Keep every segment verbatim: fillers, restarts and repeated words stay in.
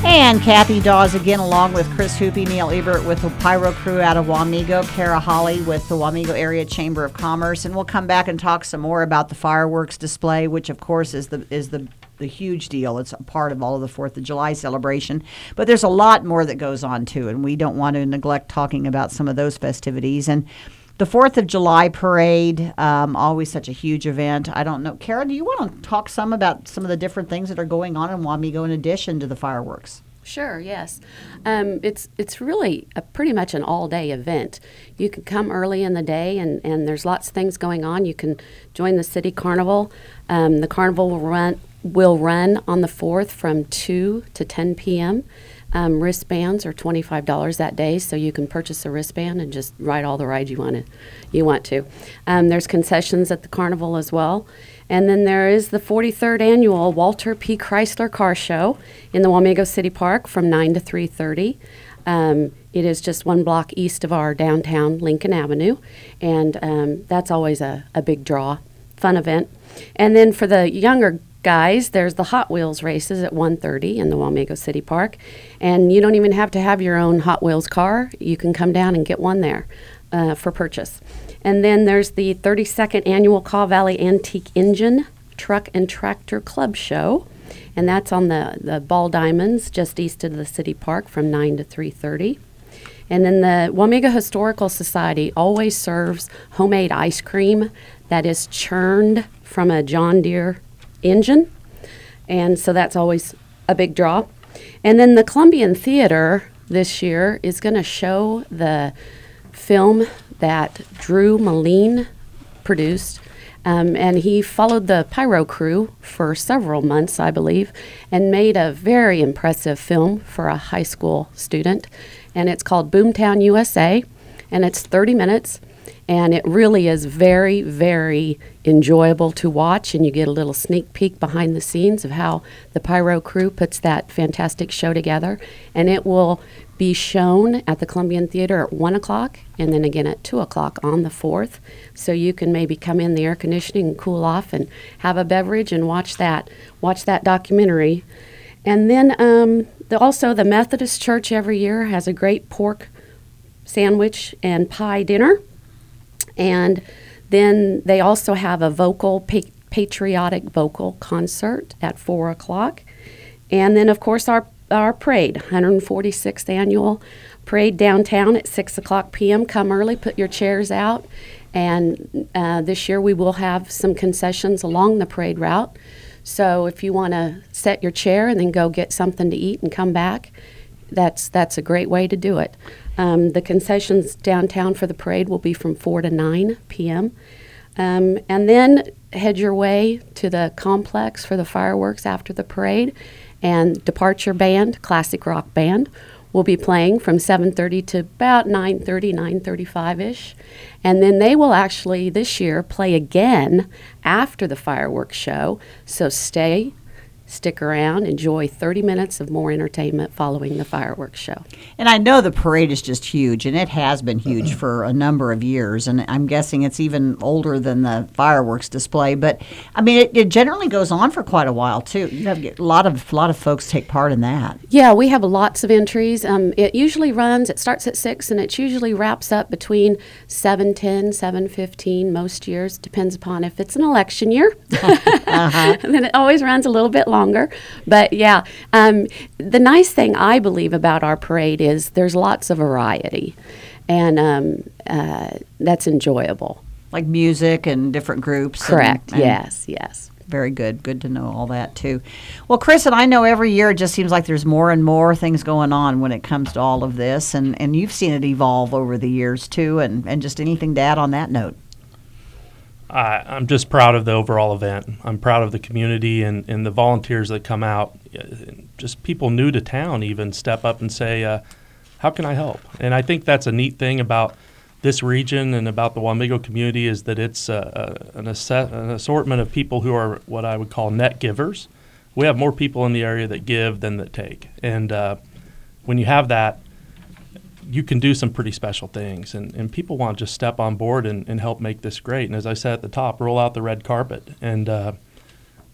And Kathy Dawes again, along with Chris Hoopy, Neil Ebert with the Pyro Crew out of Wamego, Kara Holly with the Wamego Area Chamber of Commerce, and we'll come back and talk some more about the fireworks display, which of course is the is the the huge deal. It's a part of all of the Fourth of July celebration, but there's a lot more that goes on too, and we don't want to neglect talking about some of those festivities. And the Fourth of July parade, um, always such a huge event. I don't know, Kara, do you want to talk some about some of the different things that are going on in Wamego in addition to the fireworks? Sure, yes. Um, it's it's really a, pretty much an all-day event. You can come early in the day, and, and there's lots of things going on. You can join the city carnival. Um, the carnival will run will run on the fourth from two to ten p.m. Um, wristbands are twenty-five dollars that day, so you can purchase a wristband and just ride all the rides you want to. You want to. Um, there's concessions at the carnival as well. And then there is the forty-third annual Walter P. Chrysler Car Show in the Wamego City Park from nine to three thirty. Um, it is just one block east of our downtown Lincoln Avenue, and um, that's always a, a big draw, fun event. And then for the younger guys, there's the Hot Wheels races at one thirty in the Wamego City Park, and you don't even have to have your own Hot Wheels car. You can come down and get one there uh, for purchase. And then there's the thirty-second annual Kaw Valley Antique Engine Truck and Tractor Club Show, and that's on the, the Ball Diamonds just east of the city park from nine to three thirty. And then the Wamego Historical Society always serves homemade ice cream that is churned from a John Deere engine, and so that's always a big draw. And then the Columbian Theater this year is going to show the film that Drew Moline produced, um, and he followed the Pyro Crew for several months, I believe, and made a very impressive film for a high school student, and it's called Boomtown U S A, and it's thirty minutes, and it really is very, very enjoyable to watch, and you get a little sneak peek behind the scenes of how the Pyro Crew puts that fantastic show together, and it will be shown at the Columbian Theater at one o'clock and then again at two o'clock on the fourth. So you can maybe come in the air conditioning and cool off and have a beverage and watch that watch that documentary. And then um, the, also the Methodist Church every year has a great pork sandwich and pie dinner. And then they also have a vocal, pa- patriotic vocal concert at four o'clock. And then, of course, our Our parade, one hundred forty-sixth annual parade downtown at six o'clock p.m. Come early, put your chairs out, and uh, this year we will have some concessions along the parade route. So if you want to set your chair and then go get something to eat and come back, that's that's a great way to do it. Um, the concessions downtown for the parade will be from four to nine p.m. Um, and then head your way to the complex for the fireworks after the parade. And Departure Band, classic rock band, will be playing from seven thirty to about nine thirty, nine thirty-five-ish. And then they will actually, this year, play again after the fireworks show. So stay, stick around, enjoy thirty minutes of more entertainment following the fireworks show. And I know the parade is just huge, and it has been huge for a number of years, and I'm guessing it's even older than the fireworks display. But, I mean, it, it generally goes on for quite a while, too. You have a lot of, a lot of folks take part in that. Yeah, we have lots of entries. Um, it usually runs, it starts at six, and it usually wraps up between seven ten, seven fifteen most years. Depends upon if it's an election year. uh-huh. Then it always runs a little bit longer. Longer. But yeah, um, the nice thing I believe about our parade is there's lots of variety, and um, uh, that's enjoyable. Like music and different groups. Correct, and, and yes, yes. Very good. Good to know all that, too. Well, Chris, and I know every year it just seems like there's more and more things going on when it comes to all of this, and, and you've seen it evolve over the years, too, and, and just anything to add on that note. I, I'm just proud of the overall event. I'm proud of the community and, and the volunteers that come out. Just people new to town even step up and say, uh, how can I help? And I think that's a neat thing about this region and about the Wamego community is that it's uh, an, asset, an assortment of people who are what I would call net givers. We have more people in the area that give than that take. And uh, when you have that, you can do some pretty special things, and, and people want to just step on board and, and help make this great. And as I said at the top, roll out the red carpet. And uh,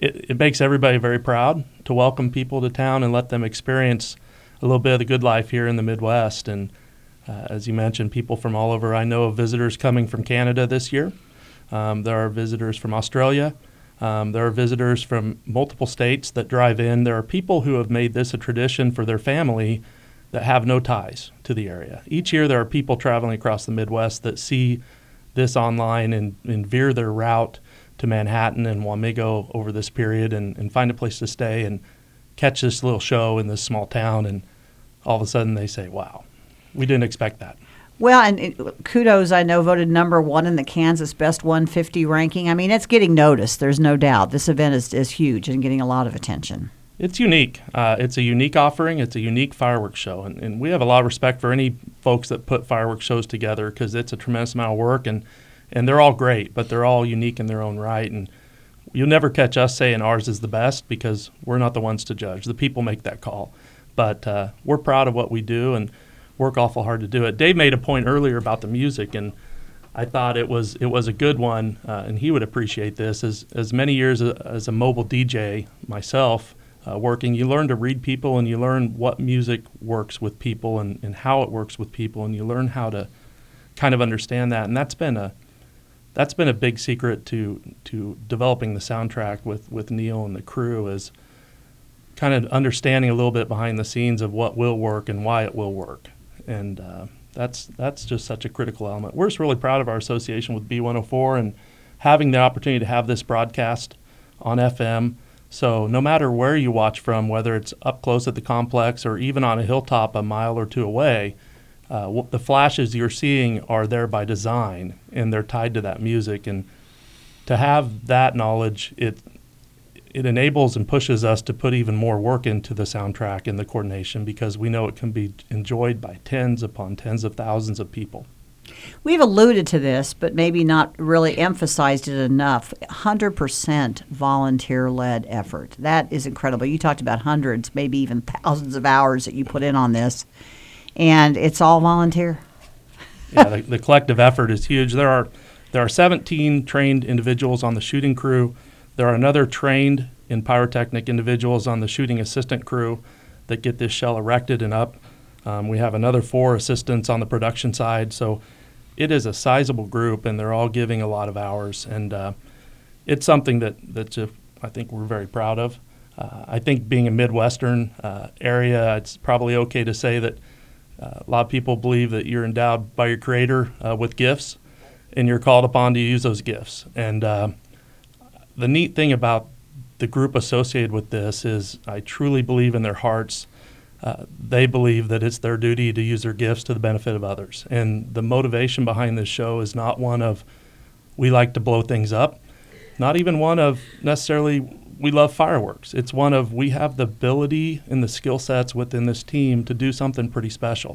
it, it makes everybody very proud to welcome people to town and let them experience a little bit of the good life here in the Midwest. And uh, as you mentioned, people from all over. I know of visitors coming from Canada this year. Um, there are visitors from Australia. Um, there are visitors from multiple states that drive in. There are people who have made this a tradition for their family that have no ties to the area. Each year there are people traveling across the Midwest that see this online and, and veer their route to Manhattan and Wamego over this period and, and find a place to stay and catch this little show in this small town, and all of a sudden they say, wow, we didn't expect that. Well, and it, kudos, I know, voted number one in the Kansas Best one fifty ranking. I mean, it's getting noticed, there's no doubt. This event is, is huge and getting a lot of attention. It's unique. Uh, it's a unique offering. It's a unique fireworks show. And, and we have a lot of respect for any folks that put fireworks shows together because it's a tremendous amount of work, and, and they're all great, but they're all unique in their own right. And you'll never catch us saying ours is the best because we're not the ones to judge. The people make that call. But uh, we're proud of what we do and work awful hard to do it. Dave made a point earlier about the music, and I thought it was it was a good one, uh, and he would appreciate this. As, as many years a, as a mobile D J myself, Uh, working, you learn to read people and you learn what music works with people and, and how it works with people, and you learn how to kind of understand that. And that's been a that's been a big secret to to developing the soundtrack with, with Neil and the crew, is kind of understanding a little bit behind the scenes of what will work and why it will work. And uh, that's that's just such a critical element. We're just really proud of our association with B one oh four and having the opportunity to have this broadcast on F M. So no matter where you watch from, whether it's up close at the complex or even on a hilltop a mile or two away, uh, w- the flashes you're seeing are there by design, and they're tied to that music. And to have that knowledge, it it enables and pushes us to put even more work into the soundtrack and the coordination, because we know it can be enjoyed by tens upon tens of thousands of people. We've alluded to this, but maybe not really emphasized it enough. one hundred percent volunteer-led effort. That is incredible. You talked about hundreds, maybe even thousands of hours that you put in on this, and it's all volunteer. Yeah, the, the collective effort is huge. There are there are seventeen trained individuals on the shooting crew. There are another trained in pyrotechnic individuals on the shooting assistant crew that get this shell erected and up. Um, we have another four assistants on the production side. So it is a sizable group, and they're all giving a lot of hours. And uh, it's something that, that uh, I think we're very proud of. Uh, I think being a Midwestern uh, area, it's probably okay to say that uh, a lot of people believe that you're endowed by your Creator uh, with gifts, and you're called upon to use those gifts. And uh, the neat thing about the group associated with this is I truly believe in their hearts Uh, they believe that it's their duty to use their gifts to the benefit of others. And the motivation behind this show is not one of we like to blow things up, not even one of necessarily we love fireworks. It's one of we have the ability and the skill sets within this team to do something pretty special.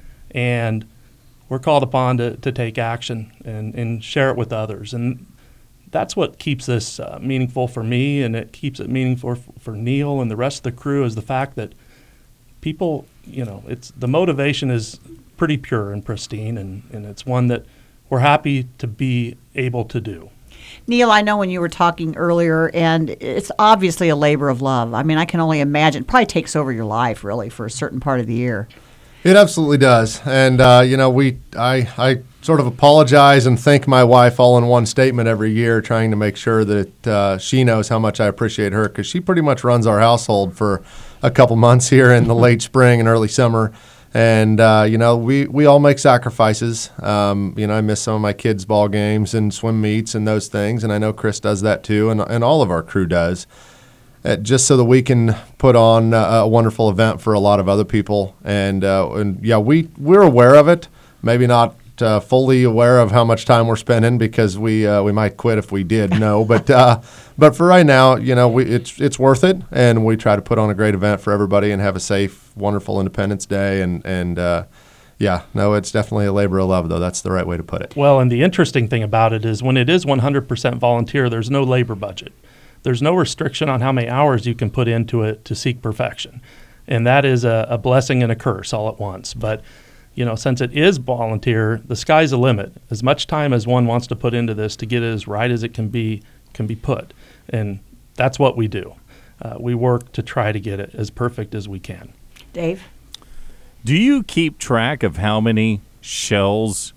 And we're called upon to, to take action and, and share it with others. And that's what keeps this uh, meaningful for me, and it keeps it meaningful for, for Neil and the rest of the crew, is the fact that people, you know, it's the motivation is pretty pure and pristine, and, and it's one that we're happy to be able to do. Neil, I know when you were talking earlier, and it's obviously a labor of love. I mean, I can only imagine. It probably takes over your life, really, for a certain part of the year. It absolutely does. And, uh, you know, we I, I sort of apologize and thank my wife all in one statement every year, trying to make sure that uh, she knows how much I appreciate her, because she pretty much runs our household for a couple months here in the late spring and early summer. And, uh, you know, we, we all make sacrifices. Um, you know, I miss some of my kids' ball games and swim meets and those things, and I know Chris does that too, and, and all of our crew does. Uh, just so that we can put on uh, a wonderful event for a lot of other people. And, uh, and yeah, we, we're aware of it, maybe not uh, fully aware of how much time we're spending, because we uh, we might quit if we did know. but uh, but for right now, you know, we, it's it's worth it, and we try to put on a great event for everybody and have a safe, wonderful Independence Day. And, and uh, yeah, no, it's definitely a labor of love, though. That's the right way to put it. Well, and the interesting thing about it is when it is one hundred percent volunteer, there's no labor budget. There's no restriction on how many hours you can put into it to seek perfection. And that is a, a blessing and a curse all at once. But, you know, since it is volunteer, the sky's the limit. As much time as one wants to put into this to get it as right as it can be, can be put. And that's what we do. Uh, we work to try to get it as perfect as we can. Dave? Do you keep track of how many shells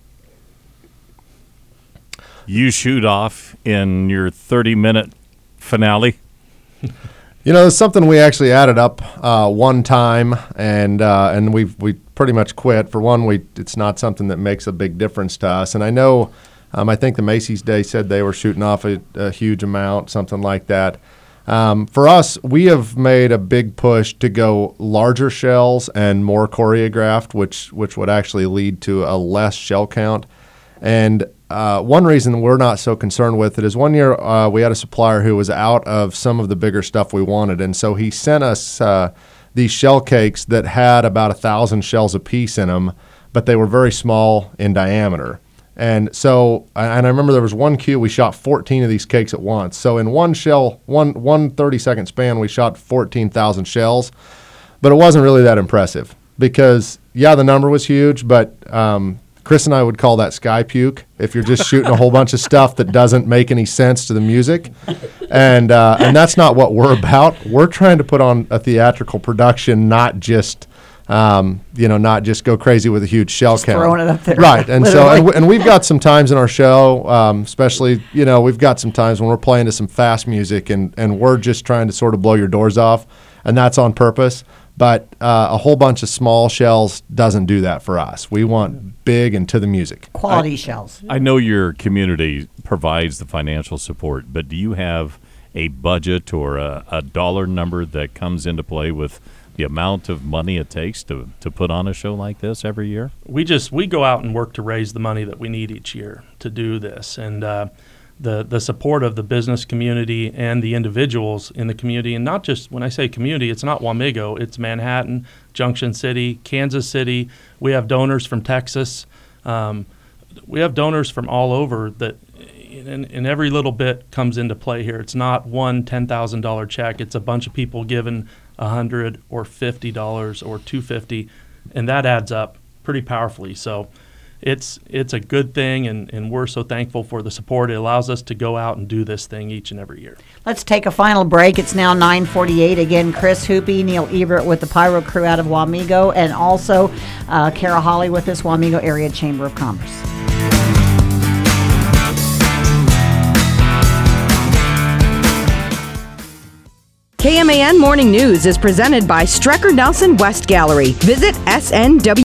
you shoot off in your thirty-minute finale? You know, it's something we actually added up uh, one time, and uh, and we we pretty much quit. For one, we it's not something that makes a big difference to us. And I know, um, I think the Macy's Day said they were shooting off a, a huge amount, something like that. Um, for us, we have made a big push to go larger shells and more choreographed, which which would actually lead to a less shell count. And uh, one reason we're not so concerned with it is one year uh, we had a supplier who was out of some of the bigger stuff we wanted, and so he sent us uh, these shell cakes that had about a thousand shells a piece in them, but they were very small in diameter. And so, and I remember there was one cue, we shot fourteen of these cakes at once. So in one shell, one one thirty-second span, we shot fourteen thousand shells. But it wasn't really that impressive because, yeah, the number was huge, but um, Chris and I would call that sky puke if you're just shooting a whole bunch of stuff that doesn't make any sense to the music. And, uh, and that's not what we're about. We're trying to put on a theatrical production, not just... Um, you know, not just go crazy with a huge shell Just count. throwing it up there. Right. And so, Literally. and, w- and we've got some times in our show, um, especially, you know, we've got some times when we're playing to some fast music and, and we're just trying to sort of blow your doors off, and that's on purpose. But uh, a whole bunch of small shells doesn't do that for us. We want big and to the music. Quality shells. I know your community provides the financial support, but do you have a budget or a, a dollar number that comes into play with the amount of money it takes to, to put on a show like this every year? We just we go out and work to raise the money that we need each year to do this, and uh, the the support of the business community and the individuals in the community, and not just when I say community, it's not Wamego, it's Manhattan, Junction City, Kansas City. We have donors from Texas. Um, we have donors from all over that. And, and every little bit comes into play here. It's not one ten thousand dollars check. It's a bunch of people giving one hundred dollars or fifty dollars or two hundred fifty dollars, and that adds up pretty powerfully. So it's it's a good thing, and, and we're so thankful for the support. It allows us to go out and do this thing each and every year. Let's take a final break. It's now nine forty-eight. Again, Chris Hoopy, Neil Ebert with the Pyro Crew out of Wamego, and also uh, Kara Holly with this Wamego Area Chamber of Commerce. K M A N Morning News is presented by Strecker Nelson West Gallery. Visit S N W